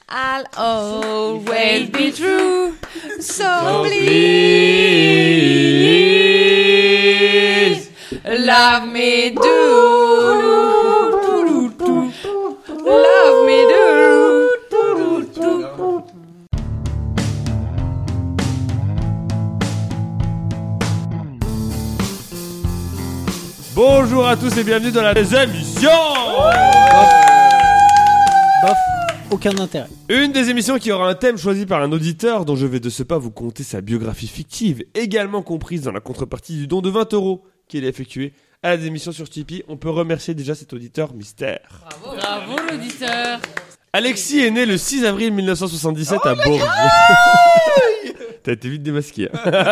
I'll always be true. So please, love me do. Love me do. Bonjour à tous et bienvenue dans la émission. Bof, aucun intérêt. Une des émissions qui aura un thème choisi par un auditeur dont je vais de ce pas vous conter sa biographie fictive, également comprise dans la contrepartie du don de 20 € qu'il a effectué à la émission sur Tipeee. On peut remercier déjà cet auditeur mystère. Bravo l'auditeur. Alexis est né le 6 avril 1977 à Bourges. T'as été vite démasqué.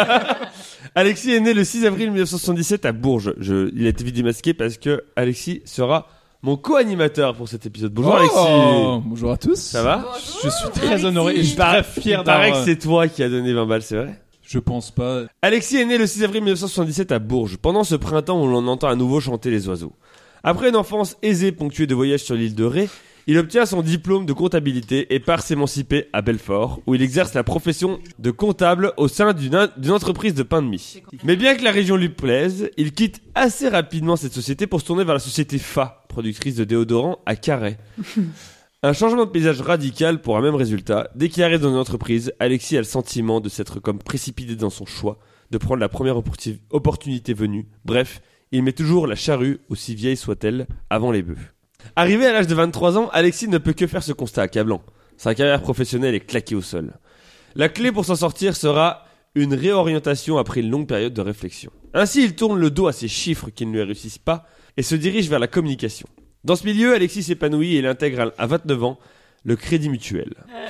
Alexis est né le 6 avril 1977 à Bourges. Il a été vite démasqué parce que Alexis sera mon co-animateur pour cet épisode. Bonjour Alexis. Bonjour à tous. Ça va? Je suis très honoré et je suis très fier Il paraît que c'est toi qui as donné 20 balles, c'est vrai? Je pense pas. Alexis est né le 6 avril 1977 à Bourges. Pendant ce printemps où l'on entend à nouveau chanter les oiseaux. Après une enfance aisée ponctuée de voyages sur l'île de Ré, il obtient son diplôme de comptabilité et part s'émanciper à Belfort, où il exerce la profession de comptable au sein d'une entreprise de pain de mie. Mais bien que la région lui plaise, il quitte assez rapidement cette société pour se tourner vers la société Fa, productrice de déodorants à Carhaix. Un changement de paysage radical pour un même résultat. Dès qu'il arrive dans une entreprise, Alexis a le sentiment de s'être comme précipité dans son choix, de prendre la première opportunité venue. Bref, il met toujours la charrue, aussi vieille soit-elle, avant les bœufs. Arrivé à l'âge de 23 ans, Alexis ne peut que faire ce constat accablant. Sa carrière professionnelle est claquée au sol. La clé pour s'en sortir sera une réorientation après une longue période de réflexion. Ainsi, il tourne le dos à ces chiffres qui ne lui réussissent pas et se dirige vers la communication. Dans ce milieu, Alexis s'épanouit et il intègre à 29 ans le Crédit Mutuel.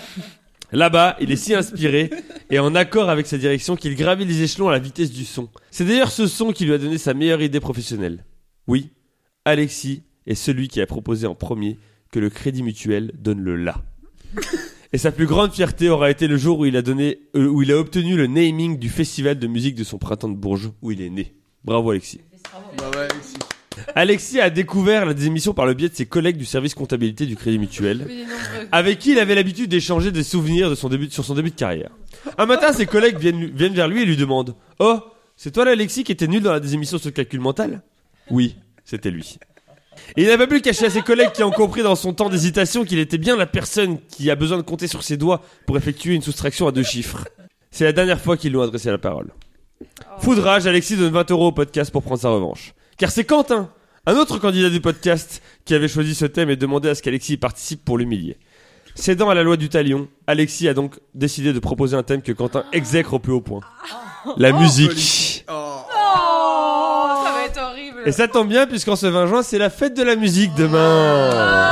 Là-bas, il est si inspiré et en accord avec sa direction qu'il gravit les échelons à la vitesse du son. C'est d'ailleurs ce son qui lui a donné sa meilleure idée professionnelle. Oui, Alexis est celui qui a proposé en premier que le Crédit Mutuel donne le la. Et sa plus grande fierté aura été le jour où il a obtenu le naming du festival de musique de son printemps de Bourges, où il est né. Bravo Alexis. Bravo Alexis. Alexis a découvert la émission par le biais de ses collègues du service comptabilité du Crédit Mutuel, avec qui il avait l'habitude d'échanger des souvenirs sur son début de carrière. Un matin, ses collègues viennent vers lui et lui demandent « Oh, c'est toi l'Alexis qui était nul dans la désémission sur le calcul mental ?» Oui, c'était lui. Et il n'a pas pu le cacher à ses collègues qui ont compris dans son temps d'hésitation qu'il était bien la personne qui a besoin de compter sur ses doigts pour effectuer une soustraction à 2 chiffres. C'est la dernière fois qu'ils lui ont adressé la parole. Foudrage, Alexis donne 20 € au podcast pour prendre sa revanche. Car c'est Quentin, un autre candidat du podcast, qui avait choisi ce thème et demandé à ce qu'Alexis y participe pour l'humilier. Cédant à la loi du talion, Alexis a donc décidé de proposer un thème que Quentin exècre au plus haut point. La musique. Ça va être horrible. Et ça tombe bien puisqu'en ce 20 juin, c'est la fête de la musique demain.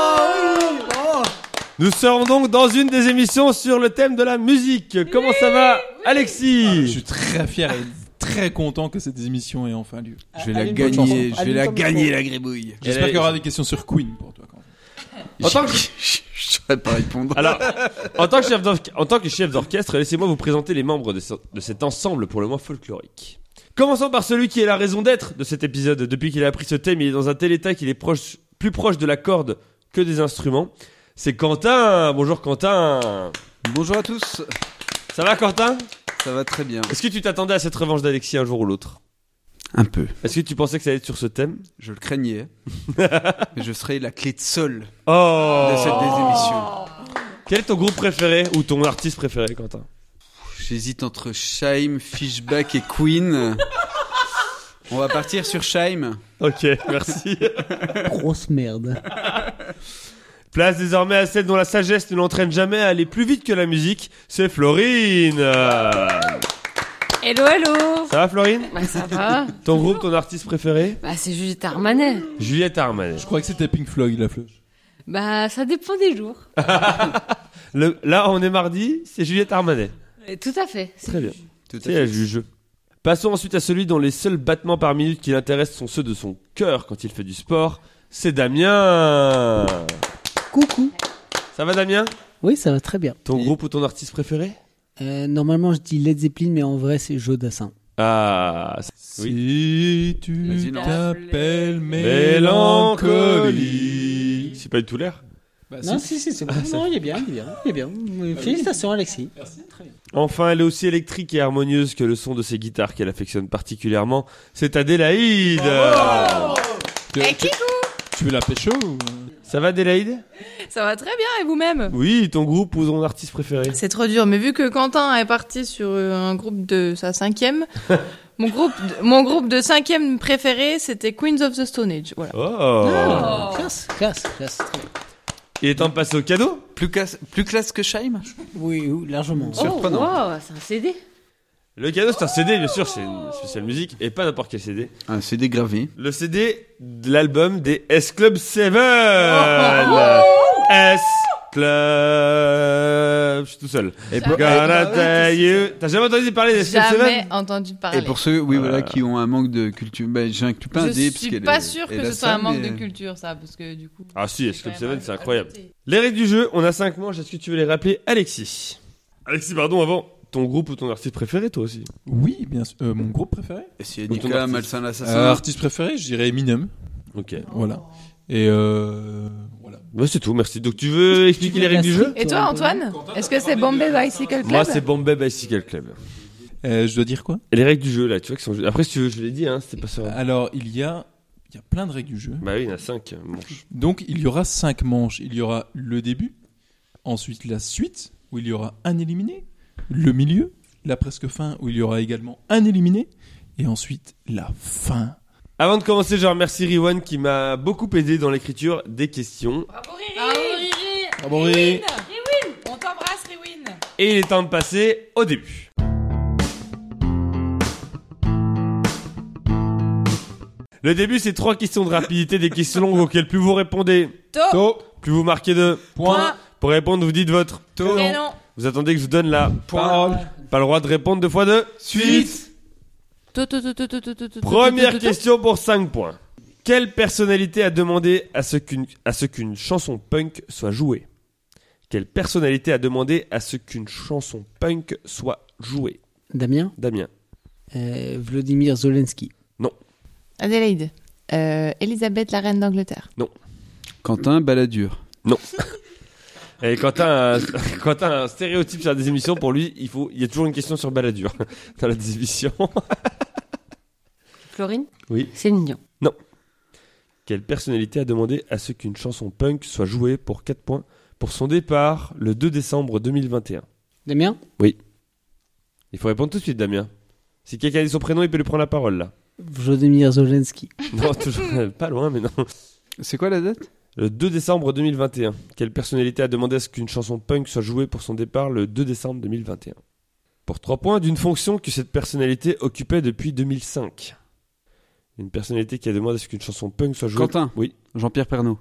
Nous serons donc dans une des émissions sur le thème de la musique. Comment ça va, Alexis? Je suis très fier et très content que cette émission ait enfin lieu. Je vais la gagner, la gribouille. J'espère qu'il y aura des questions sur Queen pour toi. En tant que... Je saurais pas répondre. Alors, en tant que chef d'orchestre, laissez-moi vous présenter les membres de cet ensemble pour le moins folklorique. Commençons par celui qui est la raison d'être de cet épisode. Depuis qu'il a appris ce thème, il est dans un tel état qu'il est plus proche de la corde que des instruments. C'est Quentin. Bonjour Quentin. Bonjour à tous. Ça va Quentin? Ça va très bien. Est-ce que tu t'attendais à cette revanche d'Alexis un jour ou l'autre? Un peu. Est-ce que tu pensais que ça allait être sur ce thème? Je le craignais. Mais je serai la clé de sol de cette désémission. Quel est ton groupe préféré ou ton artiste préféré, Quentin? J'hésite entre Shaim, Fishback et Queen. On va partir sur Shaim. Ok, merci. Grosse merde. Place désormais à celle dont la sagesse ne l'entraîne jamais à aller plus vite que la musique, c'est Florine. Hello, hello. Ça va Florine? Bah ça va. Ton groupe, ton artiste préféré? Bah c'est Juliette Armanet. Juliette Armanet. Je crois que c'était Pink Floyd la flèche. Bah ça dépend des jours. Là, on est mardi, c'est Juliette Armanet. Tout à fait. Très bien. Tout à C'est fait. la juge. Passons ensuite à celui dont les seuls battements par minute qui l'intéressent sont ceux de son cœur quand il fait du sport. C'est Damien. Coucou. Ça va Damien? Oui, ça va très bien. Ton groupe ou ton artiste préféré? Normalement, je dis Led Zeppelin, mais en vrai, c'est Jodassin. Ah, Si tu Vas-y, lance. t'appelles mélancolie. C'est pas du tout l'air? Bah, Non, si, c'est bon. Non, il est bien. Félicitations, Alexis. Enfin, elle est aussi électrique et harmonieuse que le son de ses guitares qu'elle affectionne particulièrement. C'est Adélaïde. Tu veux la pécho ou... Ça va, Adélaïde? Ça va très bien, et vous-même? Oui, ton groupe ou ton artiste préféré? C'est trop dur, mais vu que Quentin est parti sur un groupe de sa 5e, mon groupe de 5e préféré, c'était Queens of the Stone Age. Voilà. Oh. Classe. Très bien. Il est temps de passer au cadeau? Plus classe que Scheim. Oui, largement. Oh, Surprenant. wow, c'est un CD. Le cadeau, c'est un CD, bien sûr, c'est une spéciale musique, et pas n'importe quel CD. Un CD gravé. Le CD de l'album des S Club 7. S Club. Je suis tout seul. Et pour, Gonna tell you. T'as jamais entendu parler des S Club 7? Jamais entendu parler. et pour ceux qui ont un manque de culture, j'inclus pas un Je dé. parce suis qu'elle pas est- sûre elle que a ce soit un ça, manque mais- de culture, ça, parce que du coup... Ah si, S Club 7, c'est incroyable. Adopté. Les règles du jeu, on a 5 manches, est-ce que tu veux les rappeler, Alexis? Alexis, pardon, avant. Ton groupe ou ton artiste préféré, toi aussi? Oui, bien sûr. Mon groupe préféré Et si Ou ton Nicolas artiste. Malsain l'assassin. Artiste préféré, je dirais Eminem. Ok. Voilà. Et voilà. Bah, c'est tout, merci. Donc tu veux expliquer les règles du jeu? Et toi, Antoine? Est-ce que c'est Bombay Bicycle Club? Moi, c'est Bombay Bicycle Club. Je dois dire quoi? Et les règles du jeu, là, tu vois, qui sont... Après, si tu veux, je l'ai dit, hein, c'était pas ça. Alors, il y a plein de règles du jeu. Bah oui, il y en a 5 manches. Donc, il y aura 5 manches. Il y aura le début, ensuite la suite, où il y aura un éliminé, le milieu, la presque fin, où il y aura également un éliminé, et ensuite la fin. Avant de commencer, je remercie Riwan qui m'a beaucoup aidé dans l'écriture des questions. Bravo Riri! Bravo, Riri. Riwin! On t'embrasse, Riwin! Et il est temps de passer au début. Le début, c'est 3 questions de rapidité, des questions longues auxquelles plus vous répondez, To. plus vous marquez de Point. Pour répondre, vous dites votre Prénom. Vous attendez que je vous donne la Parole. Pas le droit de répondre 2 fois 2. Suite. Première question pour 5 points. Quelle personnalité a demandé à ce qu'une chanson punk soit jouée? Quelle personnalité a demandé à ce qu'une chanson punk soit jouée? Damien, Damien. Vladimir Zelensky. Adélaïde. Elisabeth, la reine d'Angleterre. Quentin Balladur. Et quand t'as un stéréotype sur des émissions, pour lui, il y a toujours une question sur Balladur dans la émission. Florine? Oui. Céline Dion. Quelle personnalité a demandé à ce qu'une chanson punk soit jouée pour 4 points pour son départ le 2 décembre 2021? Damien, Il faut répondre tout de suite, Damien. Si quelqu'un a dit son prénom, il peut lui prendre la parole, là. Vladimir Zelensky. Non, toujours pas loin, mais non. C'est quoi la date? Le 2 décembre 2021. Quelle personnalité a demandé à ce qu'une chanson punk soit jouée pour son départ le 2 décembre 2021? Pour 3 points, d'une fonction que cette personnalité occupait depuis 2005. Une personnalité qui a demandé à ce qu'une chanson punk soit jouée... Quentin. Oui. Jean-Pierre Pernaut.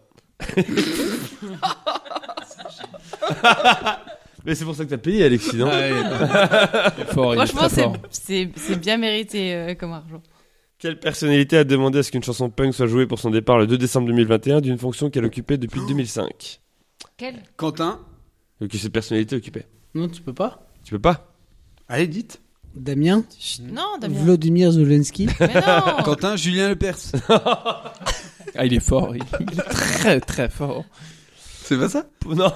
Mais c'est pour ça que t'as payé, Alexis, non? Il est fort, il est Franchement, très fort. c'est bien mérité comme argent. Quelle personnalité a demandé à ce qu'une chanson punk soit jouée pour son départ le 2 décembre 2021 d'une fonction qu'elle occupait depuis 2005? Quelle? Quentin. Que cette personnalité occupait. Non, tu peux pas. Tu peux pas? Allez, dites. Damien, Non, Damien. Vladimir Zelensky. Mais non! Quentin Julien Lepers. Ah, il est fort. Il est très très fort. C'est pas ça? Non.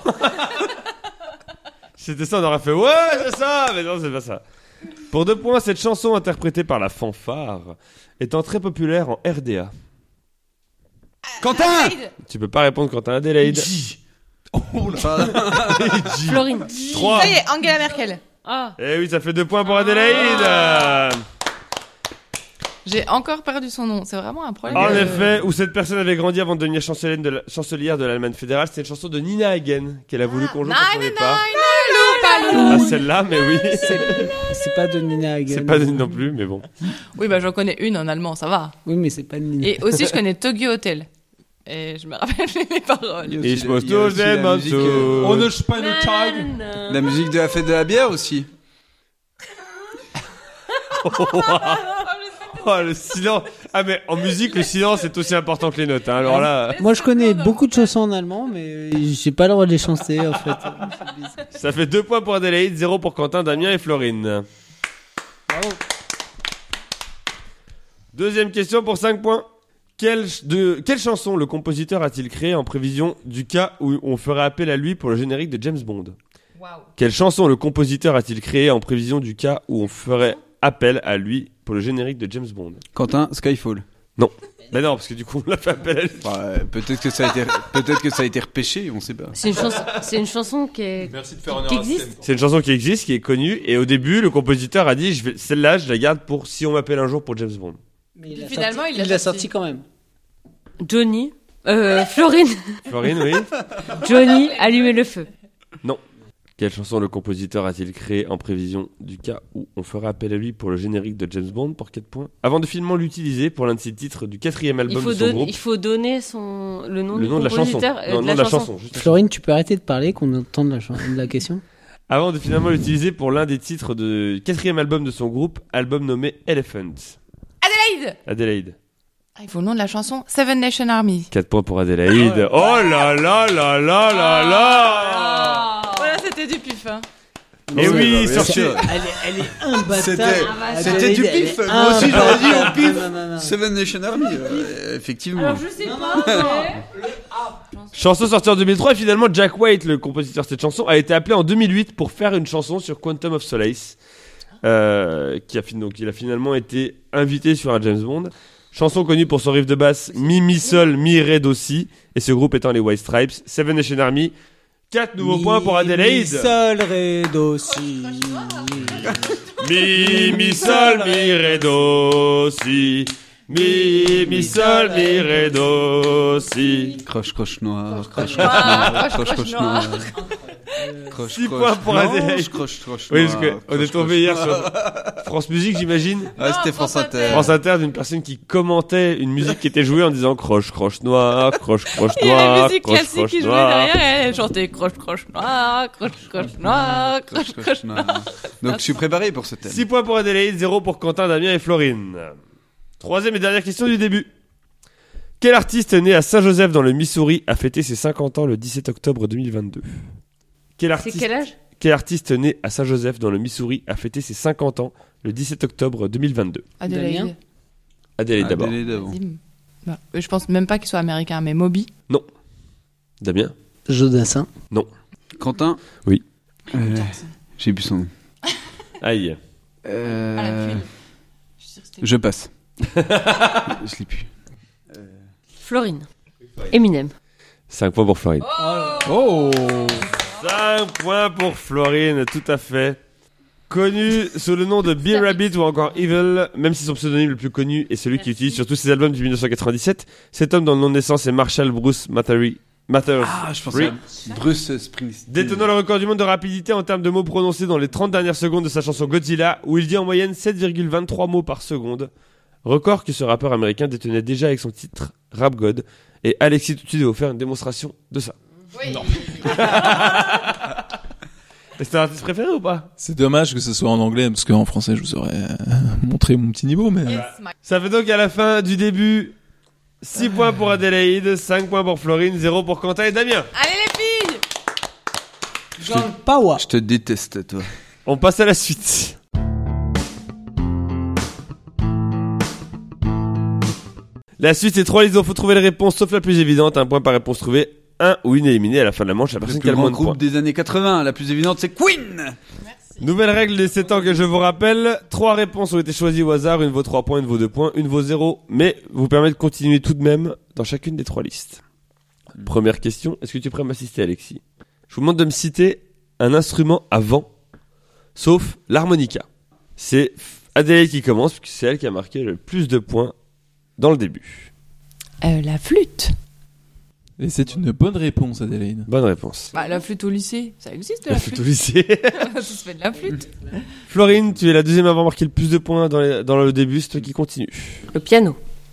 Si c'était ça, on aurait fait ouais, c'est ça, mais non, c'est pas ça. Pour 2 points, cette chanson interprétée par la fanfare étant très populaire en RDA. Quentin. Adélaïde. Tu peux pas répondre quand t'as Adélaïde. Pardon. Florine. 3. Ça y est, Angela Merkel. Ah. Eh oui, ça fait 2 points pour Adélaïde. J'ai encore perdu son nom. C'est vraiment un problème. En effet, où cette personne avait grandi avant de devenir chancelière de l'Allemagne fédérale, c'était une chanson de Nina Hagen qu'elle a voulu qu'on joue pour son départ. Ah, celle-là, mais oui. C'est pas de Nina Hagen. C'est pas de non plus, mais bon. Oui, bah j'en connais une en allemand, ça va. Oui, mais c'est pas de Nina. Et aussi, je connais Tokyo Hotel. Et je me rappelle les paroles. Ich muss Il y a aussi den la musique, Mann On zu. ne pas le tag. La musique de la fête de la bière aussi. Oh, le silence. Ah, mais en musique, le silence est aussi important que les notes. Hein. Alors là, Moi, je connais beaucoup de chansons en allemand, mais j'ai pas le droit de les chanter, en fait. ça fait 2 points pour Adélaïde, 0 pour Quentin, Damien et Florine. Bravo. Deuxième question pour 5 points. Quelle chanson le compositeur a-t-il créé en prévision du cas où on ferait appel à lui pour le générique de James Bond? Quelle chanson le compositeur a-t-il créé en prévision du cas où on ferait appel à lui pour le générique de James Bond? Quentin, Skyfall. Ben non, parce que du coup on l'a fait appel à lui. Peut-être que ça a été repêché, on sait pas. C'est une chanson qui est... Merci de faire honneur Qui à ce existe thème. C'est une chanson qui existe, qui est connue, et au début le compositeur a dit celle-là je la garde pour si on m'appelle un jour pour James Bond. Mais Finalement, il il l'a l'a sorti. sorti quand même. Johnny. Florine. Florine, oui. Johnny, allumez le feu. Quelle chanson le compositeur a-t-il créé en prévision du cas où on ferait appel à lui pour le générique de James Bond pour 4 points avant de finalement l'utiliser pour l'un de ses titres du 4e album de son groupe? Il faut donner le nom Le du nom de la chanson. compositeur. Non, de nom la de la chanson. chanson. Juste la Florine, tu peux arrêter de parler, qu'on entende la question. avant de finalement l'utiliser pour l'un des titres du 4e album de son groupe, album nommé Elephant. Adélaïde. Ah, il faut le nom de la chanson. Seven Nation Army. 4 points pour Adélaïde. Oh là là là là là là. Voilà, c'était du pif. Hein. Et oui, bien sorti. sûr. Elle est imbattable. C'était du Elle est pif. Moi aussi, j'aurais dit au pif. Non. Seven Nation Army, effectivement. Alors je sais pas. Chanson sortie en 2003 et finalement Jack White, le compositeur de cette chanson, a été appelé en 2008 pour faire une chanson sur Quantum of Solace. Donc il a finalement été invité sur un James Bond. Chanson connue pour son riff de basse mi sol mi ré do si, et ce groupe étant les White Stripes. Seven Nation Army. 4 nouveaux points pour Adélaïde. Mi, sol, ré, do, si. Mi sol mi ré do si. Mi sol mi ré do si. Croche noir, croche noir, noir. Croche 6 points pour blanche, Adélaïde. croche Oui, noir, parce qu'on est croche tombé hier noir. sur France Musique, j'imagine. Ah, c'était France Inter. France Inter, d'une personne qui commentait une musique qui était jouée en disant croche noir, croche Il y a la noir, musique classique qui jouait derrière et elle chantait croche noir, croche noir, croche noir. Donc je suis préparé pour ce thème. 6 points pour Adélaïde, 0 pour Quentin, Damien et Florine. Troisième et dernière question du début. Quel artiste né à Saint-Joseph dans le Missouri a fêté ses 50 ans le 17 octobre 2022? C'est quel âge? Quel artiste né à Saint-Joseph dans le Missouri a fêté ses 50 ans le 17 octobre 2022? Adélaïde. Adélaïde d'abord. Adélaïde avant. Vas-y. Bah, je pense même pas qu'il soit américain, mais Moby. Damien? Jodassin. Quentin? Oui. J'ai bu son nom. Aïe. Je passe. Je l'ai plus. Florine. Eminem. 5 points pour Florine. Oh 5 points pour Florine, tout à fait. Connu sous le nom de Beer Rabbit ou encore Evil, même si son pseudonyme le plus connu est celui qu'il utilise sur tous ses albums du 1997, cet homme dont le nom de naissance est Marshall Bruce Mathers. Ah, je pensais à Bruce Springsteen. Détenant le record du monde de rapidité en termes de mots prononcés dans les 30 dernières secondes de sa chanson Godzilla, où il dit en moyenne 7,23 mots par seconde. Record que ce rappeur américain détenait déjà avec son titre Rap God. Et Alexis tout de suite va vous faire une démonstration de ça. Oui. Non. C'est un artiste préféré ou pas? C'est dommage que ce soit en anglais, parce qu'en français, je vous aurais montré mon petit niveau, mais... Ça fait donc à la fin du début 6 points pour Adélaïde, 5 points pour Florine, 0 pour Quentin et Damien. Allez les filles. Girl power. Je te déteste, toi. On passe à la suite. La suite, c'est 3 listes, il faut trouver les réponses, sauf la plus évidente, un point par réponse trouvée, un ou une éliminée à la fin de la manche, la Le personne qui plus a le grand moins de points. groupe des années 80, la plus évidente, c'est Queen. Nouvelle règle des 7 ans que je vous rappelle, 3 réponses ont été choisies au hasard, une vaut 3 points, une vaut 2 points, une vaut 0, mais vous permet de continuer tout de même dans chacune des 3 listes. Première question, est-ce que tu es prêt à m'assister, Alexis? Je vous demande de me citer un instrument à vent, sauf l'harmonica. C'est Adélaïde qui commence, puisque c'est elle qui a marqué le plus de points dans le début. La flûte. Et c'est une bonne réponse, Adélaïde. Bonne réponse. Bah, la flûte au lycée, ça existe La la flûte au flûte. lycée. Ça se fait de la flûte. Florine, tu es la deuxième à avoir marqué le plus de points dans le début, c'est toi qui continue. Le piano.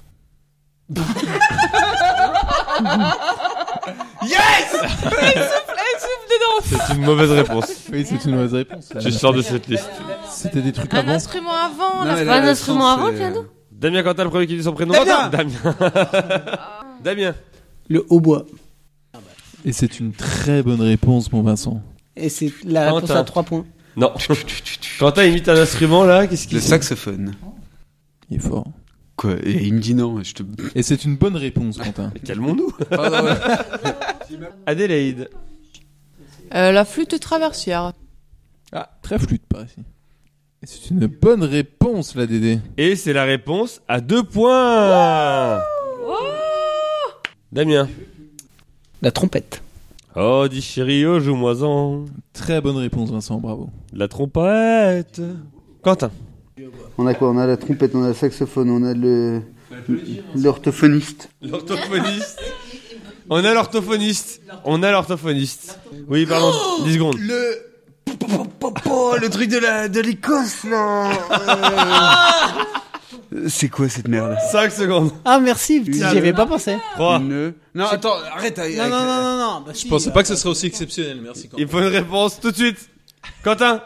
C'est une mauvaise réponse. Oui, c'est une mauvaise réponse. Tu sors de cette liste. C'était des trucs Un avant. instrument avant. Non, la mais flûte. là, un le instrument sens, avant, c'est- le piano. Damien Quentin, le premier qui dit son prénom. Damien. Damien. Damien. Le hautbois. Et c'est une très bonne réponse, mon Vincent. Et c'est la réponse Quentin. à 3 points. Non. Quentin imite un instrument là, qu'est-ce qu'il Le fait? saxophone. Il est fort. Quoi? Et il me dit non. Je te... Et c'est une bonne réponse, Quentin. Calmons-nous. Pardon, ouais. Adélaïde. La flûte traversière. Ah, très flûte par ici. Et c'est une bonne réponse, la Dédé. Et c'est la réponse à 2 points. Damien. La trompette. Oh, dis chérie, oh, joue-moi-en. Très bonne réponse, Vincent, bravo. La trompette. Quentin. On a quoi? On a la trompette, on a le saxophone, on a l'orthophoniste. L'orthophoniste. On a l'orthophoniste. Oui, pardon, 10 secondes. Le truc de l'Écosse, là. C'est quoi cette merde? 5 secondes. Ah, merci, j'y avais pas pensé. 3. Non, attends, arrête. Non. Bah, Je pensais pas que ce serait aussi exceptionnel, merci Quentin. Il faut une réponse tout de suite. Quentin.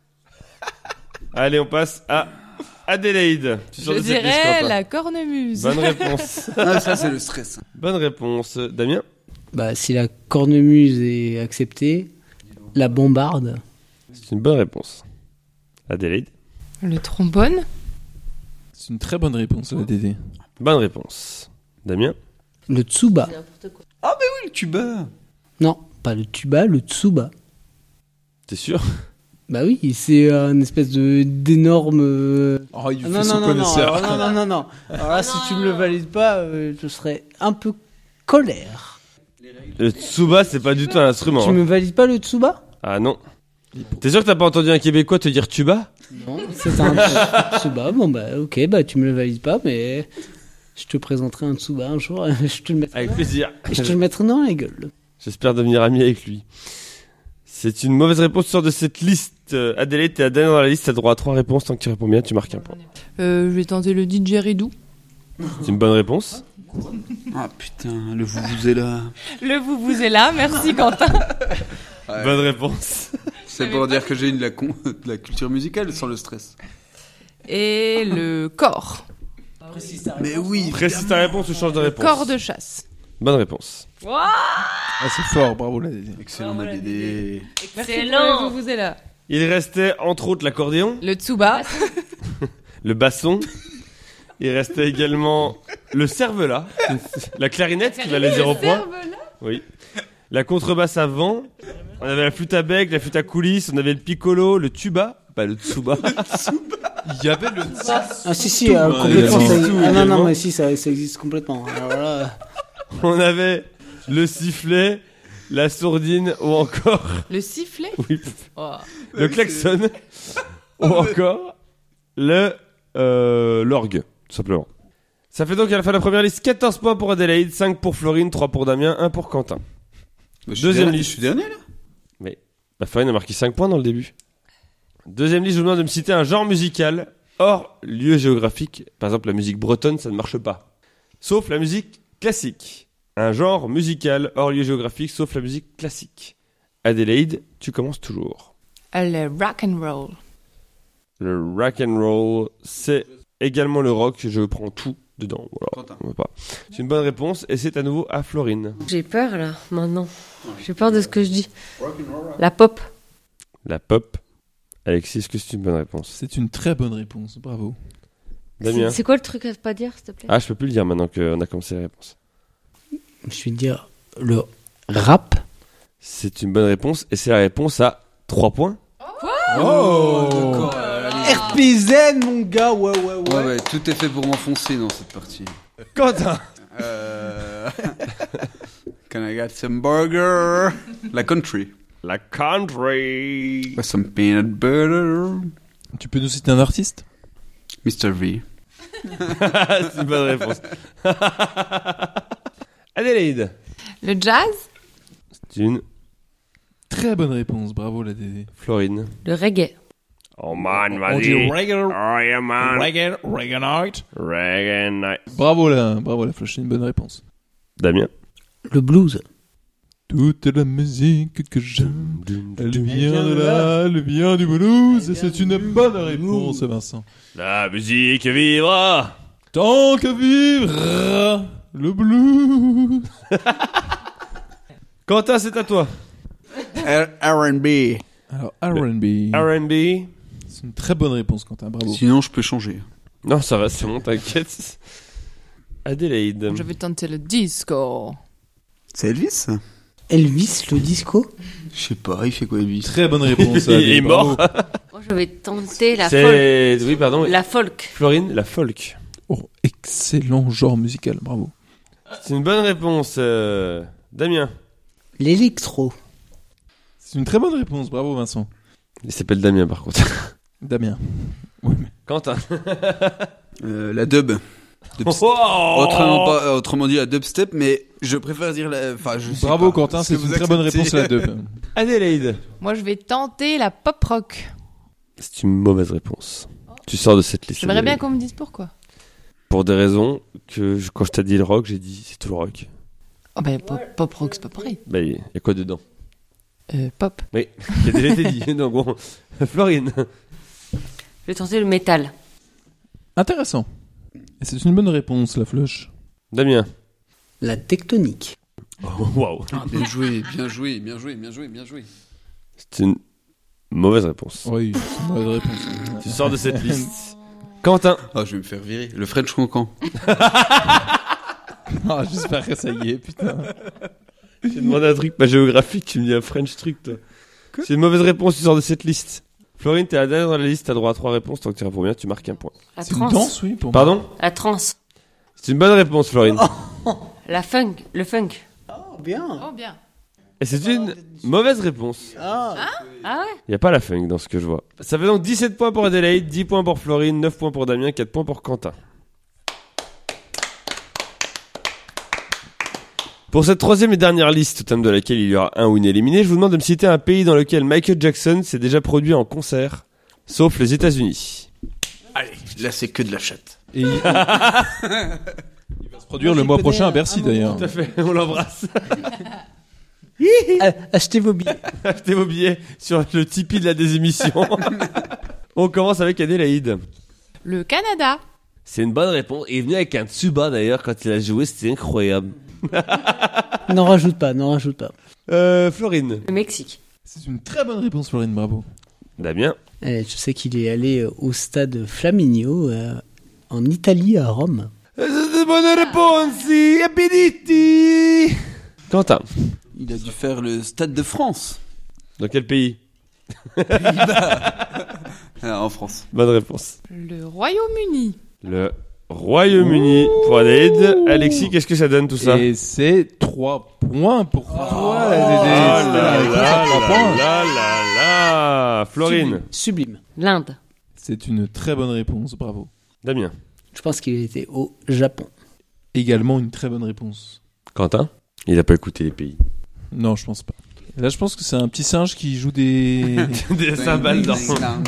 Allez, on passe à Adélaïde. Je dirais la cornemuse. Bonne réponse. Ah, ça, c'est le stress. Bonne réponse. Damien. Bah, si la cornemuse est acceptée, la bombarde. C'est une bonne réponse. Adélaïde. Le trombone. C'est une très bonne réponse, la Dédé. Bonne réponse. Damien. Le tsuba. Le tuba. Non, pas le tuba, le tsuba. T'es sûr? Bah oui, c'est un espèce d'énorme... Oh, il fait non, son non, connaisseur. non. Alors là, si tu me le valides pas, je serais un peu colère. Le tsuba, c'est pas du tout un instrument. Tu hein. me valides pas le tsuba? Ah non. T'es sûr que t'as pas entendu un Québécois te dire tuba? Non, c'est un tsuba. Bon bah ok, bah tu me le valides pas, mais je te présenterai un tsuba un jour. Je te le mettrai, Avec plaisir. je te le mettrai dans la gueule. J'espère devenir ami avec lui. C'est une mauvaise réponse sur de cette liste. Adélaïde, t'es la dernière dans la liste, t'as droit à 3 réponses. Tant que tu réponds bien, tu marques un point. Je vais tenter le didgeridoo. C'est une bonne réponse. Ah putain, le vuvuzela. Le vuvuzela, merci Quentin. Ouais. Bonne réponse. C'est pour dire que j'ai de la culture musicale sans le stress. Et le corps. Mais oui. Précise ta réponse ou change de réponse. Corps de chasse. Bonne réponse. Ah, c'est fort, bravo, la Dédé. Excellent, ma Dédé. Merci pour le vuvuzela. Il restait entre autres l'accordéon, Le tsuba. le basson. Il restait également le cervelas, la clarinette qui valait 0 points. Oui. La contrebasse à vent. On avait la flûte à bec, la flûte à coulisses, on avait le piccolo, le tuba, pas le tsuba. Il y avait le... Ah si, Tout, complètement. il y a Ça, tout, non, également. mais si, ça existe complètement. Alors là, On avait le sifflet, la sourdine ou encore Le sifflet. oui, Oh. le klaxon ou encore le l'orgue, tout simplement. Ça fait donc à la fin de la première liste 14 points pour Adélaïde, 5 pour Florine, 3 pour Damien, 1 pour Quentin. Deuxième liste. Je suis dernier là. Florine a marqué 5 points dans le début. Deuxième liste, je vous demande de me citer un genre musical hors lieu géographique. Par exemple, la musique bretonne, ça ne marche pas. Sauf la musique classique. Un genre musical hors lieu géographique, sauf la musique classique. Adélaïde, tu commences toujours. Le rock and roll. Le rock and roll, c'est également le rock. Je prends tout dedans. Voilà. Quentin. On va pas. C'est une bonne réponse et c'est à nouveau à Florine. J'ai peur là, maintenant. J'ai peur de ce que je dis. La pop. La pop. Alexis, est-ce que c'est une bonne réponse? C'est une très bonne réponse, bravo. Damien. C'est quoi le truc à pas dire, s'il te plaît? Ah, je peux plus le dire maintenant qu'on a commencé les réponses. je vais dire le rap. C'est une bonne réponse et c'est la réponse à 3 points. Oh, d'accord. RPZ, mon gars, ouais. Ouais, tout est fait pour m'enfoncer dans cette partie. Quentin. Can I get some burger? La country. La country. With some peanut butter. Tu peux nous citer un artiste? Mr. V. C'est une bonne réponse. Adélaïde. Le jazz. C'est une Très bonne réponse, bravo la Dédé. Florine. Le reggae. Oh man, On dit vas-y. reggae, Oh yeah man. reggae, reggae night. Reggae night. Bravo la Flash, c'est une bonne réponse. Damien. Le blues. Toute la musique que j'aime, elle vient de là, elle vient du blues, et c'est une bonne réponse, Vincent. La musique vivra. Tant que vivre le blues. Quentin, c'est à toi. R&B. Alors R&B, R&B. c'est une très bonne réponse, Quentin, bravo. Sinon, je peux changer. Non, ça va, c'est bon, t'inquiète. Adélaïde. Je vais tenter le disco. C'est Elvis ça Elvis, le disco. Je sais pas, il fait quoi Elvis? Très bonne réponse. Il Adé, est mort. bravo. Moi, je vais tenter la folk. C'est... Oui, pardon. La folk. Florine, la folk. Oh, excellent genre musical, bravo. C'est une bonne réponse. Damien. L'électro. C'est une très bonne réponse, bravo Vincent. Il s'appelle Damien, par contre. Damien. Ouais, mais... Quentin. La dub. Autrement dit la dubstep, mais je préfère dire la... Enfin, je sais Bravo pas. Quentin, Est-ce que c'est vous une très bonne acceptez réponse la dub. Adélaïde. Moi, je vais tenter la pop rock. C'est une mauvaise réponse. Tu sors de cette liste. J'aimerais bien Adélaïde. qu'on me dise pourquoi. Pour des raisons que quand je t'ai dit le rock, j'ai dit c'est tout le rock. Oh ben, pop rock, c'est pas pareil. Bah, il y a quoi dedans? Pop. Oui, qui a déjà été dit. Donc bon, Florine. Je vais tenter le métal. Intéressant. Et c'est une bonne réponse, la flush. Damien. La tectonique. Oh, waouh. Ah, bien joué, bien joué, bien joué, bien joué, bien joué. C'est une mauvaise réponse. Oui, c'est une mauvaise réponse. Tu sors de cette liste. Quentin. Oh, je vais me faire virer. Le French Cancan. Ah, j'espère que ça y est, putain. J'ai demandé un truc pas géographique, tu me dis un French truc, toi. C'est une mauvaise réponse, tu sors de cette liste. Florine, t'es la dernière dans la liste, t'as droit à 3 réponses, tant que tu réponds bien, tu marques un point. La C'est une trance. danse, oui, pour moi. Pardon? La trance. C'est une bonne réponse, Florine. La funk. Le funk. Oh, bien. Oh bien. Et c'est une mauvaise réponse. Ah. Ah ouais? Il n'y a pas la funk dans ce que je vois. Ça fait donc 17 points pour Adélaïde, 10 points pour Florine, 9 points pour Damien, 4 points pour Quentin. Pour cette troisième et dernière liste, au thème de laquelle il y aura un ou une éliminée, je vous demande de me citer un pays dans lequel Michael Jackson s'est déjà produit en concert, sauf les États-Unis. Allez, là c'est que de la chatte. Et il va se produire le mois prochain à Bercy, d'ailleurs. Tout à fait, on l'embrasse. Achetez vos billets. Achetez vos billets sur le Tipeee de la désémission. On commence avec Adélaïde. Le Canada. C'est une bonne réponse. Il est venu avec un tuba d'ailleurs quand il a joué, c'était incroyable. N'en rajoute pas, n'en rajoute pas. Florine. Le Mexique. C'est une très bonne réponse, Florine, bravo. Damien. Je sais qu'il est allé au stade Flaminio en Italie, à Rome. C'est une bonne réponse, Abiditi. Quentin. Il a dû faire le Stade de France. Dans quel pays? En France. Bonne réponse. Le Royaume-Uni. Le Royaume-Uni pour Adélaïde. Alexis, qu'est-ce que ça donne tout ça? Et c'est 3 points pour toi, Oh Dédé. là C'était la réponse là à 3 points. là là là. Florine. Sublime. L'Inde. C'est une très bonne réponse, bravo. Damien. Je pense qu'il était au Japon. Également une très bonne réponse. Quentin. Il n'a pas écouté les pays. Non, je pense pas. Là, je pense que c'est un petit singe qui joue des... Des cymbales dans...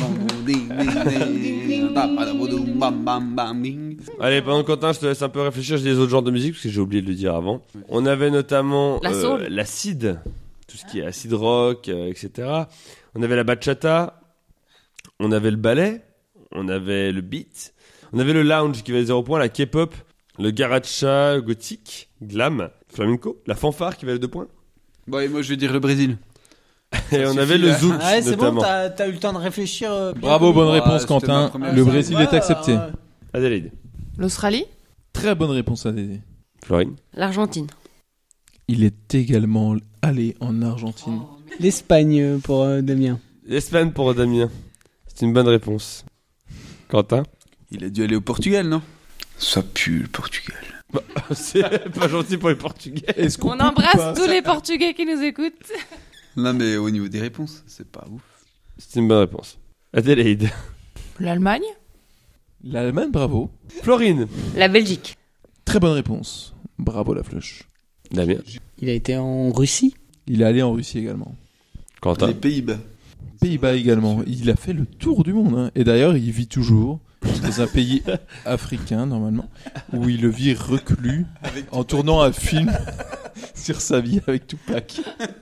Allez, pendant que Quentin, je te laisse un peu réfléchir. J'ai des autres genres de musique parce que j'ai oublié de le dire avant. On avait notamment La soul. l'acid, tout ce qui est acid rock, etc. On avait la bachata, on avait le ballet, on avait le beat, on avait le lounge qui valait 0 points, la K-pop, le garacha gothique, glam, flamenco, la fanfare qui valait 2 points. Bon, et moi je vais dire le Brésil. Et on suffit, avait le là. zouk Ah ouais, c'est notamment. bon, t'as eu le temps de réfléchir. Bravo, bonne Ouais, réponse, c'était ma Quentin. première Le fois. Brésil est accepté. Adélaïde. L'Australie. Très bonne réponse à Dédé. Florine. L'Argentine. Il est également allé en Argentine. L'Espagne pour Damien. L'Espagne pour Damien. C'est une bonne réponse. Quentin. Il a dû aller au Portugal, non? Ça pue le Portugal. C'est pas gentil pour les Portugais. Est-ce On embrasse tous les Portugais qui nous écoutent. Non, mais au niveau des réponses, c'est pas ouf. C'est une bonne réponse. Adélaïde. L'Allemagne. L'Allemagne, bravo. Florine. La Belgique. Très bonne réponse. Bravo la flèche. Damien. Il a été en Russie. Il est allé en Russie également. Quentin. Les Pays-Bas. Pays-Bas également. Il a fait le tour du monde. Hein. Et d'ailleurs, il vit toujours dans un pays africain, normalement, où il vit reclus en tournant un film sur sa vie avec Tupac.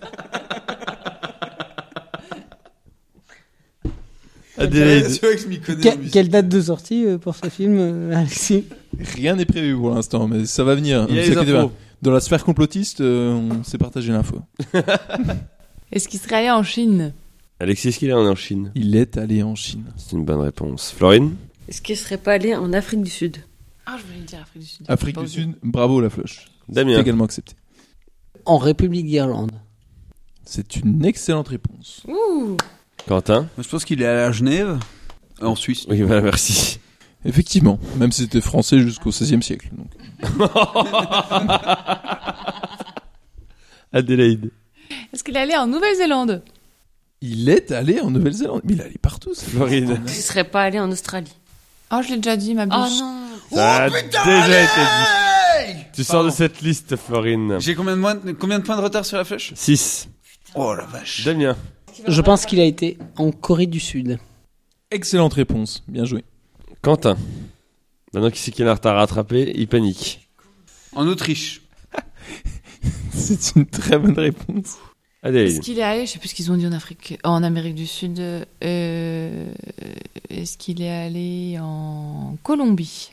Adélaïde. C'est vrai que je m'y connais en musique. Quelle date de sortie pour ce film, Alexis? Rien n'est prévu pour l'instant, mais ça va venir. Il y a Ne vous les inquiétez infos. pas. Dans la sphère complotiste, on s'est partagé l'info. Est-ce qu'il serait allé en Chine? Alexis, est-ce qu'il est en Chine? Il est allé en Chine. C'est une bonne réponse. Florine. Est-ce qu'il serait pas allé en Afrique du Sud? Ah, je voulais dire Afrique du Sud. Afrique Pas du osé. Sud, bravo la floche. Damien. C'est également accepté. En République d'Irlande. C'est une excellente réponse. Ouh. Quentin. Moi, je pense qu'il est allé à Genève, en Suisse. Oui, voilà, merci. Effectivement, même si c'était français jusqu'au XVIe siècle. Donc. Adélaïde. Est-ce qu'il est allé en Nouvelle-Zélande? Il est allé en Nouvelle-Zélande. Mais il est allé partout. ça. Florine. Est-ce qu'il serait pas allé en Australie? Oh, je l'ai déjà dit, ma Oh biche. non. Ça a déjà été dit. Tu sors de cette liste, Florine. J'ai combien de points de retard sur la flèche? 6. Oh la vache. Damien. Je pense qu'il a été en Corée du Sud. Excellente réponse. Bien joué. Quentin. Maintenant qu'il sait qu'il a un retard à rattraper, il panique. En Autriche. C'est une très bonne réponse. Est-ce Adélaïde. qu'il est allé, je sais plus ce qu'ils ont dit en Amérique du Sud, est-ce qu'il est allé en Colombie?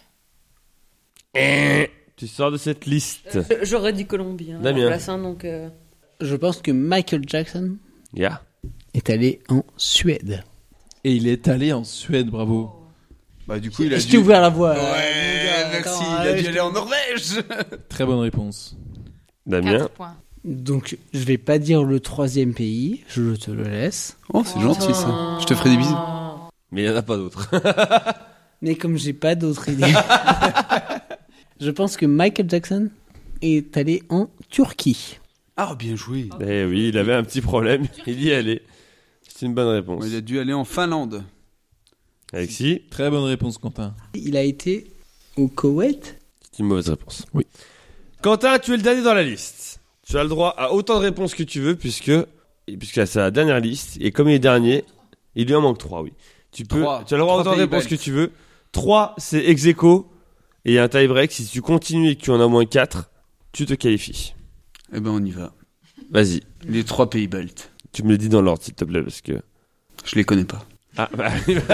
Tu sors de cette liste. J'aurais dit Colombie. Hein, Damien. à la place, hein, donc, Je pense que Michael Jackson Yeah. est allé en Suède. Et il est allé en Suède, bravo. Bah, du coup, il a Je dû. t'ai ouvert la voie. Ouais, mon gars. merci. Attends, Il a ouais, dû je aller en Norvège. Très bonne réponse. Damien. 4 points. Donc, je vais pas dire le troisième pays, je te le laisse. Oh, c'est gentil ça. Je te ferai des bisous. Mais il n'y en a pas d'autres. Mais comme j'ai pas d'autre idée, je pense que Michael Jackson est allé en Turquie. Ah, bien joué. Eh oui, il avait un petit problème. Il y allait. C'est une bonne réponse. Il a dû aller en Finlande. Alexis, Très bonne réponse, Quentin. Il a été au Koweït. c'est une mauvaise réponse. Oui. Quentin, tu es le dernier dans la liste. Tu as le droit à autant de réponses que tu veux puisque c'est sa dernière liste. Et comme il est dernier, il lui en manque 3, oui. Tu as le droit à autant de pays réponses que belges. tu veux. 3, c'est ex aequo. Et il y a un tie-break. Si tu continues et que tu en as au moins 4, tu te qualifies. Eh ben, on y va. Vas-y. Les 3 pays baltes. Tu me le dis dans l'ordre, s'il te plaît, parce que... Je les connais pas. Ah, bah,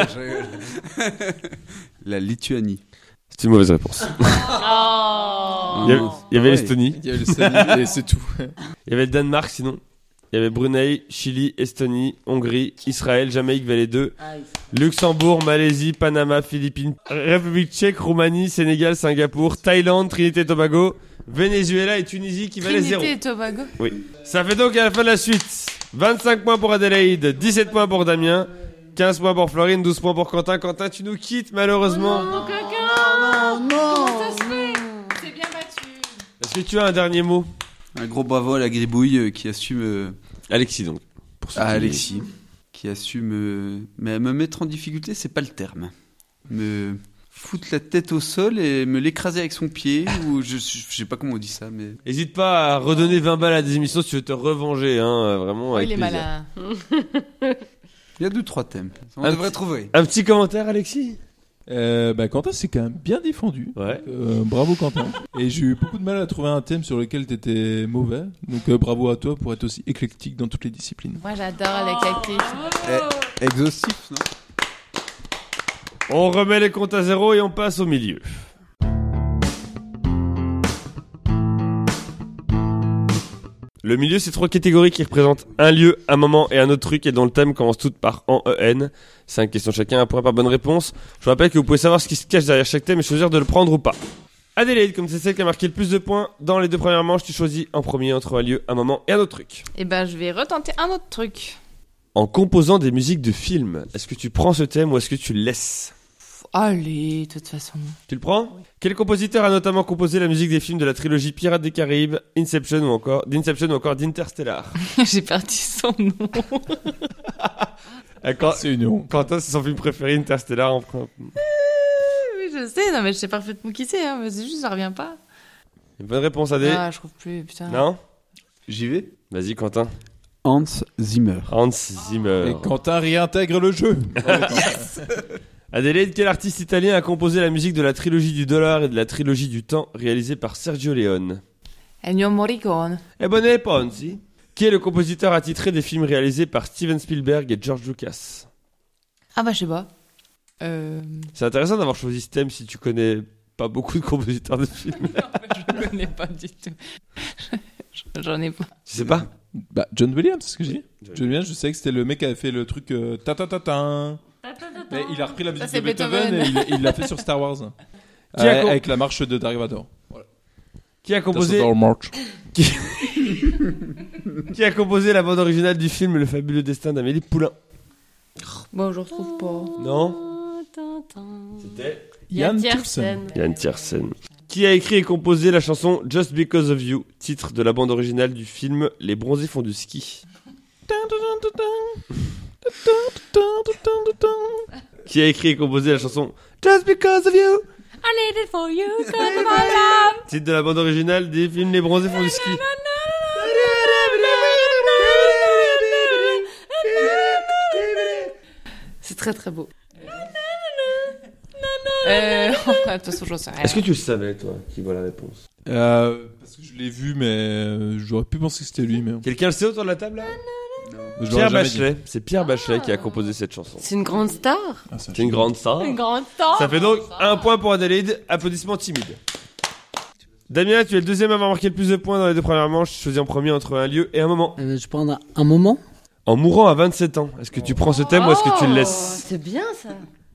La Lituanie. c'est une mauvaise réponse. Oh. Il y avait Ouais. l'Estonie. Il y a le Sony et c'est tout. Il y avait le Danemark, sinon. Il y avait Brunei, Chili, Estonie, Hongrie, Israël, Jamaïque, Valais 2, Luxembourg, Malaisie, Panama, Philippines, République tchèque, Roumanie, Sénégal, Singapour, Thaïlande, Trinité et Tobago, Venezuela et Tunisie qui valaient 0. Trinité et Tobago. Oui. Ça fait donc à la fin de la suite 25 points pour Adélaïde, 17 points pour Damien, 15 points pour Florine, 12 points pour Quentin. Quentin, tu nous quittes malheureusement. Comment ça se fait? C'est bien battu. Est-ce que tu as un dernier mot? Un gros bravo à la gribouille qui assume. Alexis donc. Pour ceux À qui- Alexis. Qui assume. Mais me mettre en difficulté, c'est pas le terme. Me foutre la tête au sol et me l'écraser avec son pied. Ou je sais pas comment on dit ça, mais. Hésite pas à redonner 20 balles à des émissions si tu veux te revenger, hein, vraiment. Oh, avec il est plaisir. malin. Il y a 2-3 thèmes. On Un devrait petit- trouver. Un petit commentaire, Alexis? Quentin, c'est quand même bien défendu. Ouais. Bravo, Quentin. Et j'ai eu beaucoup de mal à trouver un thème sur lequel t'étais mauvais. Donc bravo à toi pour être aussi éclectique dans toutes les disciplines. Moi, j'adore les cactus. Exhaustif, non? On remet les comptes à zéro et on passe au milieu. Le milieu, c'est 3 catégories qui représentent un lieu, un moment et un autre truc et dont le thème commence toutes par en EN. 5 questions chacun, un point par bonne réponse. Je vous rappelle que vous pouvez savoir ce qui se cache derrière chaque thème et choisir de le prendre ou pas. Adélaïde, comme c'est celle qui a marqué le plus de points dans les 2 premières manches, tu choisis en premier entre un lieu, un moment et un autre truc. Eh ben, je vais retenter un autre truc. En composant des musiques de films, est-ce que tu prends ce thème ou est-ce que tu le laisses? Allez, de toute façon. Tu le prends? Quel compositeur a notamment composé la musique des films de la trilogie Pirates des Caraïbes, Inception ou encore d'Interstellar? J'ai perdu son nom. C'est une honte. Quentin, c'est son film préféré, Interstellar. Oui, je sais, non, mais je sais parfaitement qui c'est, hein, mais c'est juste, ça revient pas. Une bonne réponse, Adé? Ah, je trouve plus, putain. Non? J'y vais. Vas-y, Quentin. Hans Zimmer. Hans Zimmer. Et Quentin réintègre le jeu. Adélaïde, quel artiste italien a composé la musique de la trilogie du dollar et de la trilogie du temps réalisée par Sergio Leone? Ennio Morricone. Eh, bonne réponse, si. Qui est le compositeur attitré des films réalisés par Steven Spielberg et George Lucas? Ah bah, je sais pas. C'est intéressant d'avoir choisi ce thème si tu connais pas beaucoup de compositeurs de films. Je connais pas du tout. J'en ai pas. Tu sais pas? John Williams, c'est ce que j'ai dit. John Williams, je sais que c'était le mec qui avait fait le truc ta ta ta ta. Mais il a repris la musique c'est de Beethoven et il l'a fait sur Star Wars. Qui a com- Avec la marche de Dark Vador. Voilà. Qui a composé Dark March. Qui a composé la bande originale du film Le fabuleux destin d'Amélie Poulain? Bon, je retrouve pas. Non. C'était Yann Tiersen. Yann Tiersen. Qui a écrit et composé la chanson Just Because of You, titre de la bande originale du film Les Bronzés font du ski? Qui a écrit et composé la chanson Just Because of You, I need it for you, God my love. titre de la bande originale des films Les Bronzés font du ski? C'est très très beau. De toute façon, j'en sais rien. Est-ce que tu le savais, toi, qui voit la réponse? Parce que je l'ai vu, mais j'aurais pu penser que c'était lui. Mais Quelqu'un le sait autour de la table, là? je l'aurais Pierre jamais Bachelet. C'est Pierre Bachelet qui a composé cette chanson. C'est une grande star. dit. Ah, ça, C'est une grande star. Une grande star. Ça fait donc un point pour Adélaïde. Applaudissements timides. Damien, tu es le deuxième à avoir marqué le plus de points dans les deux premières manches. Choisis en premier entre un lieu et un moment. Je prends un moment. En mourant à 27 ans, est-ce que tu prends ce thème ou est-ce que tu le laisses? C'est bien ça.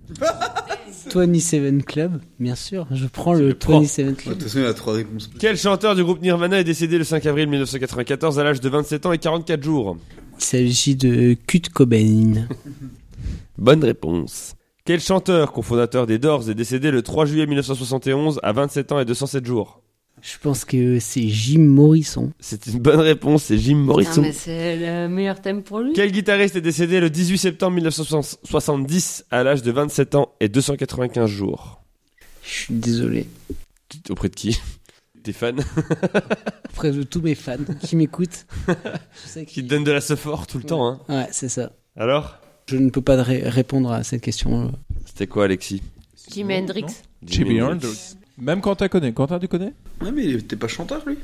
27 Club, bien sûr. Je prends le prends. 27 De Club. toute façon, il y a 3 réponses. Quel chanteur du groupe Nirvana est décédé le 5 avril 1994 à l'âge de 27 ans et 44 jours? Il s'agit de Kurt Cobain. Bonne réponse. Quel chanteur, cofondateur des Doors, est décédé le 3 juillet 1971 à 27 ans et 207 jours? Je pense que c'est Jim Morrison. C'est une bonne réponse, c'est Jim Putain, Morrison. mais c'est le meilleur thème pour lui. Quel guitariste est décédé le 18 septembre 1970 à l'âge de 27 ans et 295 jours? Je suis désolé. Auprès de qui? Tes fans? Auprès de tous mes fans qui m'écoutent. Je sais Qui te donnent de la sephore tout le temps, hein? Ouais, c'est ça. Alors? Je ne peux pas répondre à cette question. C'était quoi, Alexis? Jimi Hendrix. Jimi Hendrix. Même Quentin connaît. Quentin, tu connais? Ouais, mais il était pas chanteur, lui.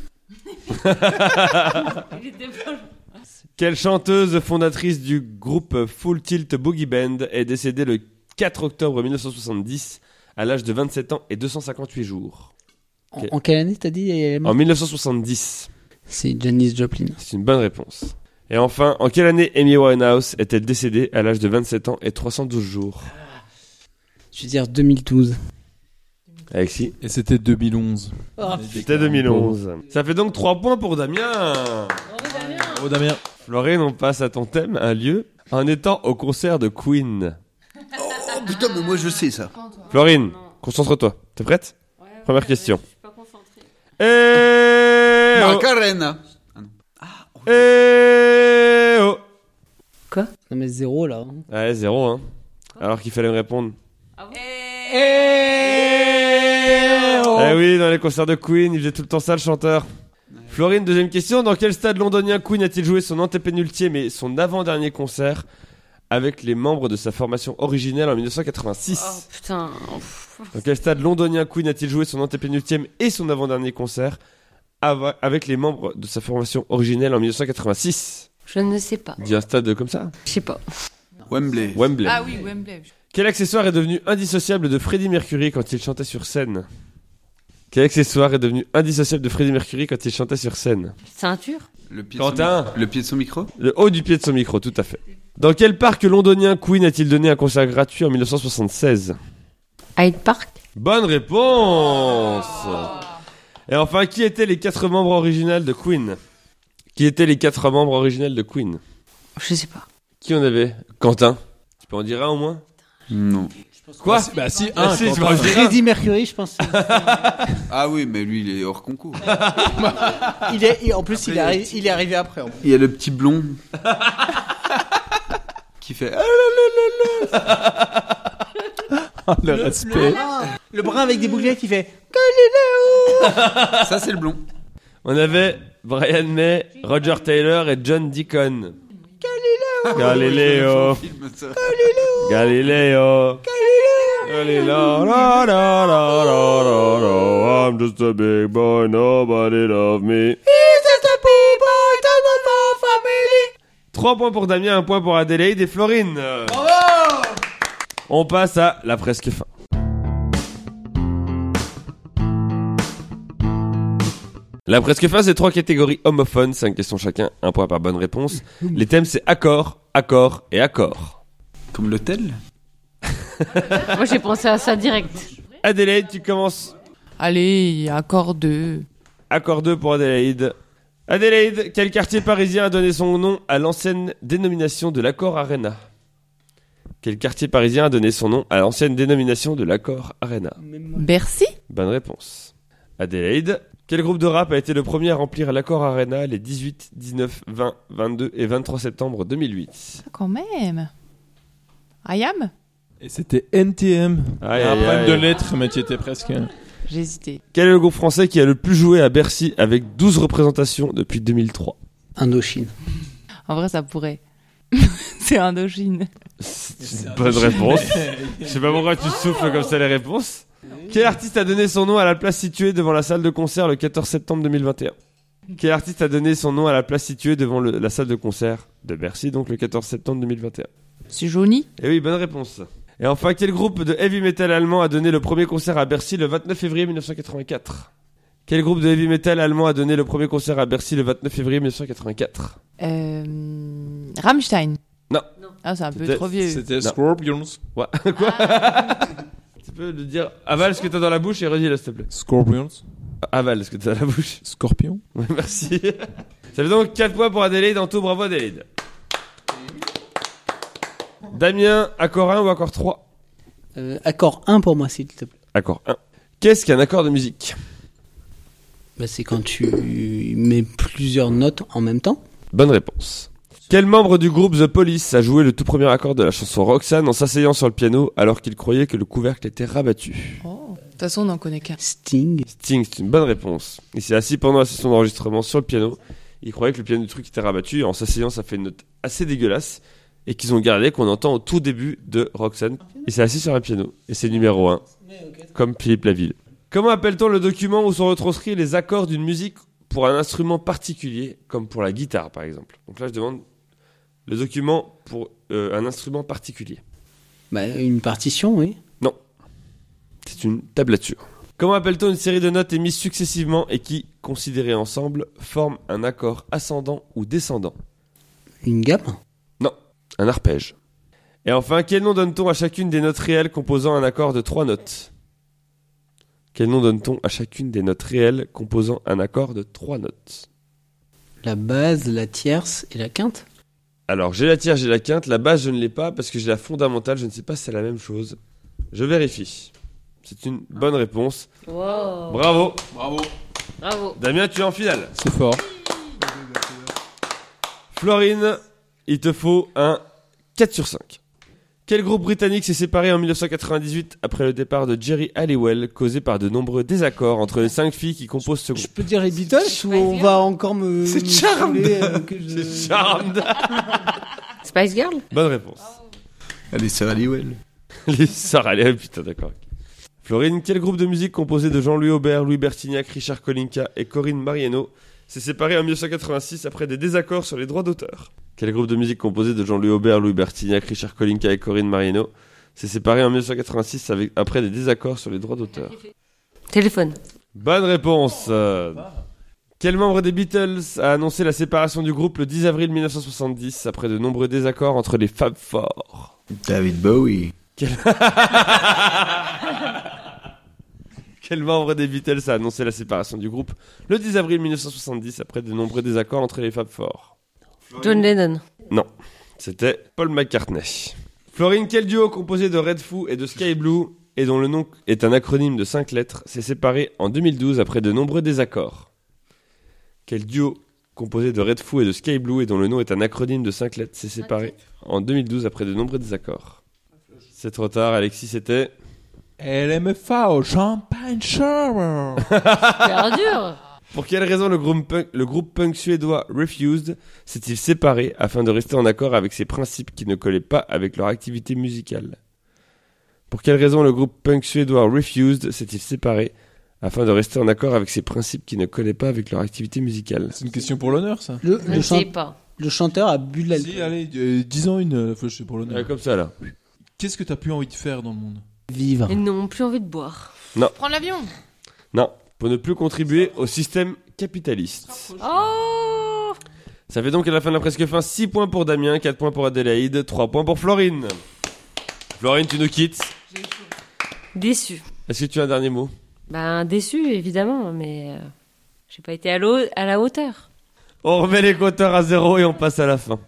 Quelle chanteuse fondatrice du groupe Full Tilt Boogie Band est décédée le 4 octobre 1970 à l'âge de 27 ans et 258 jours? En quelle année t'as dit elle est morte? En 1970. C'est Janis Joplin. C'est une bonne réponse. Et enfin, en quelle année Amy Winehouse est-elle décédée à l'âge de 27 ans et 312 jours? Je vais dire 2012. Alexis? Et c'était 2011. C'était 2011. Ça fait donc 3 points pour Damien. Bravo Damien. Florine, on passe à ton thème, un lieu. En étant au concert de Queen. Oh putain, mais moi je sais ça. Florine, concentre-toi. T'es prête? Première question. Je suis pas concentrée. Macarena. Oh. Quoi? Non mais 0 là. Ouais, 0, hein. Alors qu'il fallait me répondre. Eh oui, dans les concerts de Queen, il faisait tout le temps ça, le chanteur. Florine, deuxième question. Dans quel stade londonien Queen a-t-il joué son antépénultième et son avant-dernier concert avec les membres de sa formation originelle en 1986? Oh putain. Dans quel stade londonien Queen a-t-il joué son antépénultième et son avant-dernier concert avec les membres de sa formation originelle en 1986? Je ne sais pas. Dis un stade comme ça. Je sais pas. Wembley. Wembley. Ah oui, Wembley. Quel accessoire est devenu indissociable de Freddie Mercury quand il chantait sur scène? Quel accessoire est devenu indissociable de Freddie Mercury quand il chantait sur scène? Ceinture. Le pied Quentin. Le pied de son micro. Le haut du pied de son micro, tout à fait. Dans quel parc londonien Queen a-t-il donné un concert gratuit en 1976? Hyde Park. Bonne réponse. Et enfin, qui étaient les 4 membres originels de Queen? Qui étaient les 4 membres originels de Queen? Je sais pas. Qui on avait? Quentin, tu peux en dire un au moins? Non. Quoi? Bah si, Ah, si, je Quentin. peux en dire un. Freddie Mercury, je pense. Ah oui, mais lui, il est hors concours. En plus, il est arrivé après. En plus. Il y a le petit blond qui fait. Le respect. Le brun avec des bouclettes qui fait. Ça, c'est le blond. On avait Brian May, Roger Taylor et John Deacon. Galileo. Film, ça. Galileo. Galileo. La, la, la, la, la, la. I'm just a big boy, nobody love me. 3 points pour Damien, 1 point pour Adélaïde et Florine. On passe à la presque fin. La presque fin, c'est 3 catégories homophones, 5 questions chacun, 1 point par bonne réponse. Les thèmes, c'est accord, accord et accord. Comme l'hôtel. Moi, j'ai pensé à ça direct. Adélaïde, tu commences. Allez, accord 2. Accord 2 pour Adélaïde. Adélaïde, quel quartier parisien a donné son nom à l'ancienne dénomination de l'Accor Arena? Quel quartier parisien a donné son nom à l'ancienne dénomination de l'Accor Arena? Bercy? Bonne réponse. Adélaïde, quel groupe de rap a été le premier à remplir l'Accor Arena les 18, 19, 20, 22 et 23 septembre 2008? Quand même. IAM? Et c'était NTM. Aïe, Un aïe, problème aïe. de lettres, mais tu étais presque. J'ai hésité. Quel est le groupe français qui a le plus joué à Bercy avec 12 représentations depuis 2003? Indochine. En vrai, ça pourrait. C'est Indochine. C'est une bonne réponse. Je sais pas pourquoi tu souffles comme ça les réponses. Quel artiste a donné son nom à la place située devant la salle de concert le 14 septembre 2021? Quel artiste a donné son nom à la place située devant la salle de concert de Bercy, donc le 14 septembre 2021? C'est Johnny? Eh oui, bonne réponse. Et enfin, quel groupe de heavy metal allemand a donné le premier concert à Bercy le 29 février 1984? Quel groupe de heavy metal allemand a donné le premier concert à Bercy le 29 février 1984? Rammstein. Non. Ah, c'est un peu C'était- trop vieux. C'était Non. Scorpions. Ouais. Quoi? Tu peux le dire. Avale ce que t'as dans la bouche et redis-le, s'il te plaît. Scorpions. Avale ce que t'as dans la bouche. Scorpion. Ouais, merci. Ça fait donc 4 points pour Adélaïde en tout. Bravo Adélaïde. Damien, accord 1 ou accord 3? Accord 1 pour moi, s'il te plaît. Accord 1. Qu'est-ce qu'un accord de musique? Bah, c'est quand tu mets plusieurs notes en même temps. Bonne réponse. Quel membre du groupe The Police a joué le tout premier accord de la chanson Roxanne en s'asseyant sur le piano alors qu'il croyait que le couvercle était rabattu? Oh. De toute façon, on n'en connaît qu'un. Sting. Sting, c'est une bonne réponse. Il s'est assis pendant la session d'enregistrement sur le piano. Il croyait que le piano du truc était rabattu et en s'asseyant, ça fait une note assez dégueulasse et qu'ils ont gardé, qu'on entend au tout début de Roxanne. Il s'est assis sur un piano et c'est numéro 1, comme Philippe Laville. Comment appelle-t-on le document où sont retranscrits les accords d'une musique pour un instrument particulier, comme pour la guitare par exemple? Donc là, je demande le document pour un instrument particulier. Bah, une partition, oui. C'est une tablature. Comment appelle-t-on une série de notes émises successivement et qui, considérées ensemble, forment un accord ascendant ou descendant? Une gamme. Un arpège. Et enfin, quel nom donne-t-on à chacune des notes réelles composant un accord de 3 notes? Quel nom donne-t-on à chacune des notes réelles composant un accord de 3 notes? La base, la tierce et la quinte. Alors, j'ai la tierce, j'ai la quinte. La base, je ne l'ai pas parce que j'ai la fondamentale. Je ne sais pas si c'est la même chose. Je vérifie. C'est une bonne réponse. Wow. Bravo. Bravo. Bravo. Damien, tu es en finale. C'est fort. Florine, il te faut un 4 sur 5. Quel groupe britannique s'est séparé en 1998 après le départ de Jerry Halliwell, causé par de nombreux désaccords entre les 5 filles qui composent ce Je groupe? peux dire les Beatles ou on va encore me. C'est me Charmed. saouler, que je- C'est Charmed. Spice Girl? Bonne réponse. Allez, c'est Halliwell. Les sœurs Halliwell, putain, d'accord. Florine, quel groupe de musique composé de Jean-Louis Aubert, Louis Bertignac, Richard Kolinka et Corinne Mariano s'est séparé en 1986 après des désaccords sur les droits d'auteur? Quel groupe de musique composé de Jean-Louis Aubert, Louis Bertignac, Richard Kolinka et Corinne Mariano s'est séparé en 1986 après des désaccords sur les droits d'auteur? Téléphone. Bonne réponse. Quel membre des Beatles a annoncé la séparation du groupe le 10 avril 1970 après de nombreux désaccords entre les Fab Four? David Bowie. Quel membre des Beatles a annoncé la séparation du groupe le 10 avril 1970 après de nombreux désaccords entre les Fab Four? John Lennon. Non, c'était Paul McCartney. Florine, quel duo composé de Red Foo et de Sky Blue et dont le nom est un acronyme de 5 lettres s'est séparé en 2012 après de nombreux désaccords? Quel duo composé de Red Foo et de Sky Blue et dont le nom est un acronyme de 5 lettres s'est séparé en 2012 après de nombreux désaccords? C'est trop tard, Alexis, c'était... LMFA au Champagne Shower. Super dur. Pour quelle raison le groupe punk suédois Refused s'est-il séparé afin de rester en accord avec ses principes qui ne collaient pas avec leur activité musicale? Pour quelle raison le groupe punk suédois Refused s'est-il séparé afin de rester en accord avec ses principes qui ne collaient pas avec leur activité musicale? C'est une question pour l'honneur, ça. Le, Je le ne chan- sais pas. le chanteur a bu de l'alcool. Si, allez, disons une. Je sais pour l'honneur. Comme ça là. Qu'est-ce que t'as plus envie de faire dans le monde? Vivre. Ils n'ont plus envie de boire. Prends l'avion. Non, pour ne plus contribuer au système capitaliste. Oh. Ça fait donc à la fin de la presque fin 6 points pour Damien, 4 points pour Adélaïde, 3 points pour Florine. Florine, tu nous quittes. Déçu. Est-ce que tu as un dernier mot? Ben, déçu, évidemment, mais j'ai pas été à la hauteur. On remet les compteurs à 0 et on passe à la fin.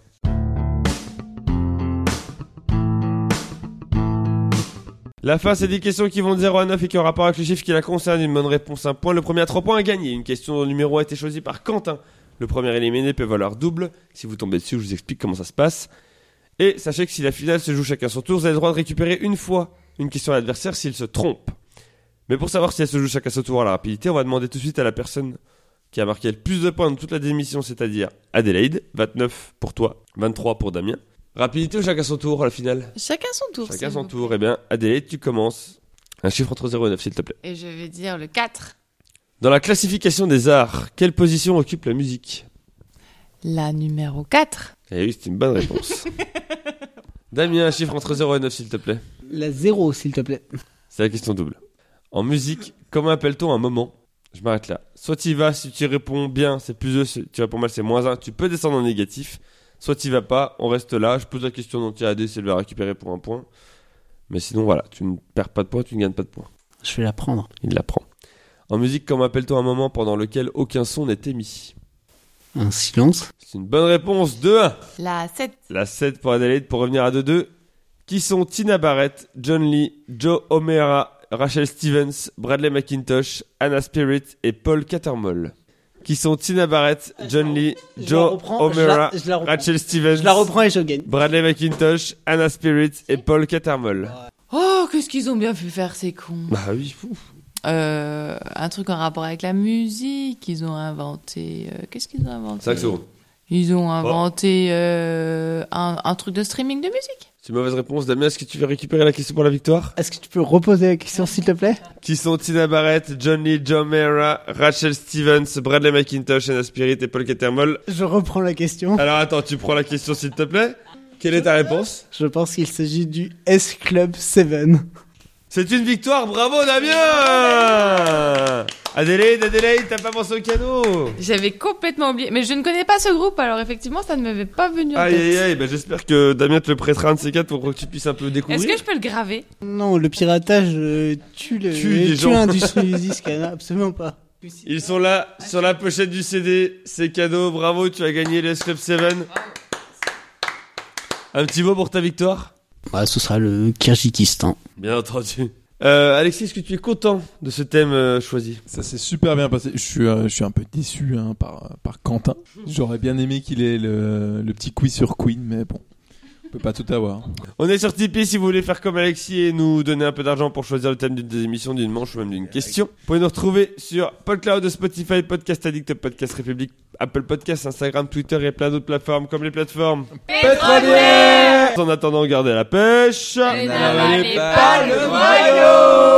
La fin, c'est des questions qui vont de 0 à 9 et qui ont rapport avec le chiffre qui la concerne. Une bonne réponse, 1 point. Le premier à 3 points a gagné. Une question dont le numéro a été choisi par Quentin. Le premier éliminé peut valoir double. Si vous tombez dessus, je vous explique comment ça se passe. Et sachez que si la finale se joue chacun son tour, vous avez le droit de récupérer une fois une question à l'adversaire s'il se trompe. Mais pour savoir si elle se joue chacun son tour à la rapidité, on va demander tout de suite à la personne qui a marqué le plus de points dans toute la démission, c'est-à-dire Adélaïde. 29 pour toi, 23 pour Damien. Rapidité ou chacun son tour à la finale? Chacun son tour. Chacun s'il son vous tour. plaît. Eh bien, Adélaïde, tu commences. Un chiffre entre 0 et 9, s'il te plaît. Et je vais dire le 4. Dans la classification des arts, quelle position occupe la musique? La numéro 4. Eh oui, c'est une bonne réponse. Damien, un chiffre entre 0 et 9, s'il te plaît. La 0, s'il te plaît. C'est la question double. En musique, comment appelle-t-on un moment? Je m'arrête là. Soit tu y vas, si tu réponds bien, c'est plus 2, si tu réponds mal, c'est moins 1. Tu peux descendre en négatif. Soit tu y vas pas, on reste là. Je pose la question dont tu as AD, c'est de la récupérer pour un point. Mais sinon, voilà, tu ne perds pas de points, tu ne gagnes pas de points. Je vais la prendre. Il la prend. En musique, comment appelle-t-on un moment pendant lequel aucun son n'est émis? Un silence. C'est une bonne réponse, 2-1. La 7. La 7 pour Adélaïde, pour revenir à 2-2. Qui sont Tina Barrett, John Lee, Joe O'Meara, Rachel Stevens, Bradley McIntosh, Anna Spirit et Paul Cattermole? Qui sont Tina Barrett, John Lee, Joe O'Meara, Rachel Stevens, Je la reprends et je gagne. Bradley McIntosh, Anna Spirit et Paul Cattermole. Oh, qu'est-ce qu'ils ont bien pu faire, ces cons. Bah oui, fou. Un truc en rapport avec la musique. Ils ont inventé. Qu'est-ce qu'ils ont inventé? Saxo. Ils ont inventé un truc de streaming de musique. C'est une mauvaise réponse. Damien, est-ce que tu veux récupérer la question pour la victoire? Est-ce que tu peux reposer la question, s'il te plaît? Qui sont Tina Barrett, John Lee, Joe O'Meara, Rachel Stevens, Bradley McIntosh, Anna Spirit et Paul Cattermole? Je reprends la question. Alors attends, tu prends la question s'il te plaît. Quelle est ta réponse? Je pense qu'il s'agit du S Club 7. C'est une victoire, bravo Damien! Adélaïde, t'as pas pensé au cadeau? J'avais complètement oublié. Mais je ne connais pas ce groupe, alors effectivement, ça ne m'avait pas venu en Aïe tête. aïe aïe, bah j'espère que Damien te le prêtera un de ces quatre pour que tu puisses un peu découvrir. Est-ce que je peux le graver? Non, le piratage tue les gens. l'industrie du disque, absolument pas. Ils sont là, sur la pochette du CD, c'est cadeau, bravo, tu as gagné le S-Club 7. Un petit mot pour ta victoire? Bah, ce sera le Kyrgyzstan. Bien entendu. Alexis, est-ce que tu es content de ce thème choisi? Ça s'est super bien passé. Je suis un peu déçu par Quentin. J'aurais bien aimé qu'il ait le petit quiz sur Queen, mais bon, on peut pas tout avoir. On est sur Tipeee si vous voulez faire comme Alexis et nous donner un peu d'argent pour choisir le thème d'une des émissions, d'une manche ou même d'une question. Vous pouvez nous retrouver sur PodCloud, Spotify, Podcast Addict, Podcast République, Apple Podcasts, Instagram, Twitter et plein d'autres plateformes comme les plateformes Pétrolière. En attendant, gardez la pêche. Et n'avalez pas le noyau.